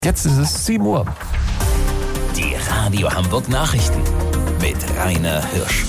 Jetzt ist es 7 Uhr. Die Radio Hamburg Nachrichten mit Rainer Hirsch.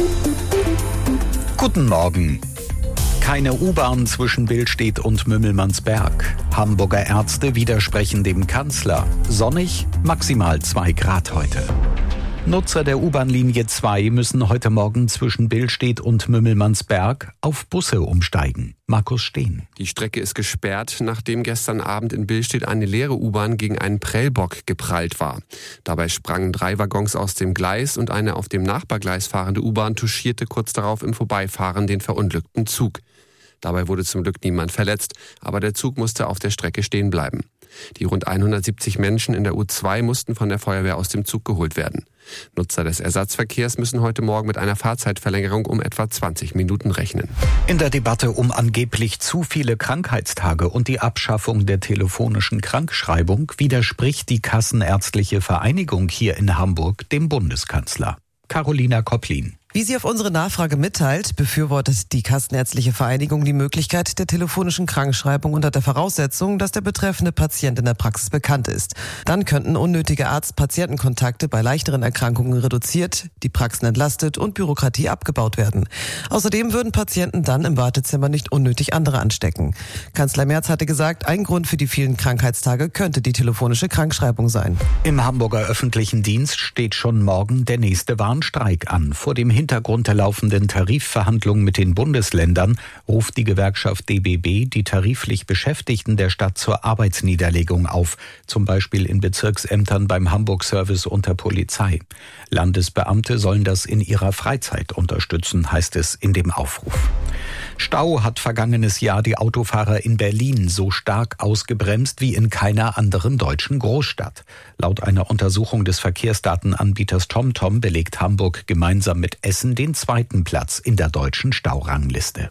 Guten Morgen. Keine U-Bahn zwischen Billstedt und Mümmelmannsberg. Hamburger Ärzte widersprechen dem Kanzler. Sonnig, maximal 2 Grad heute. Nutzer der U-Bahn-Linie 2 müssen heute Morgen zwischen Billstedt und Mümmelmannsberg auf Busse umsteigen. Markus Steen. Die Strecke ist gesperrt, nachdem gestern Abend in Billstedt eine leere U-Bahn gegen einen Prellbock geprallt war. Dabei sprangen 3 Waggons aus dem Gleis und eine auf dem Nachbargleis fahrende U-Bahn touchierte kurz darauf im Vorbeifahren den verunglückten Zug. Dabei wurde zum Glück niemand verletzt, aber der Zug musste auf der Strecke stehen bleiben. Die rund 170 Menschen in der U2 mussten von der Feuerwehr aus dem Zug geholt werden. Nutzer des Ersatzverkehrs müssen heute Morgen mit einer Fahrzeitverlängerung um etwa 20 Minuten rechnen. In der Debatte um angeblich zu viele Krankheitstage und die Abschaffung der telefonischen Krankschreibung widerspricht die Kassenärztliche Vereinigung hier in Hamburg dem Bundeskanzler. Carolina Kopplin. Wie sie auf unsere Nachfrage mitteilt, befürwortet die Kassenärztliche Vereinigung die Möglichkeit der telefonischen Krankschreibung unter der Voraussetzung, dass der betreffende Patient in der Praxis bekannt ist. Dann könnten unnötige Arzt-Patienten-Kontakte bei leichteren Erkrankungen reduziert, die Praxen entlastet und Bürokratie abgebaut werden. Außerdem würden Patienten dann im Wartezimmer nicht unnötig andere anstecken. Kanzler Merz hatte gesagt, ein Grund für die vielen Krankheitstage könnte die telefonische Krankschreibung sein. Im Hamburger öffentlichen Dienst steht schon morgen der nächste Warnstreik an. Vor dem Hintergrund der laufenden Tarifverhandlungen mit den Bundesländern ruft die Gewerkschaft DBB die tariflich Beschäftigten der Stadt zur Arbeitsniederlegung auf, zum Beispiel in Bezirksämtern beim Hamburg-Service und der Polizei. Landesbeamte sollen das in ihrer Freizeit unterstützen, heißt es in dem Aufruf. Stau hat vergangenes Jahr die Autofahrer in Berlin so stark ausgebremst wie in keiner anderen deutschen Großstadt. Laut einer Untersuchung des Verkehrsdatenanbieters TomTom belegt Hamburg gemeinsam mit Essen den 2. Platz in der deutschen Staurangliste.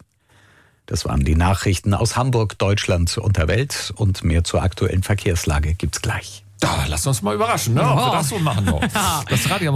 Das waren die Nachrichten aus Hamburg, Deutschland und der Welt. Und mehr zur aktuellen Verkehrslage gibt's gleich. Da, lasst uns mal überraschen, ne? Ob wir das so machen noch. Das Radio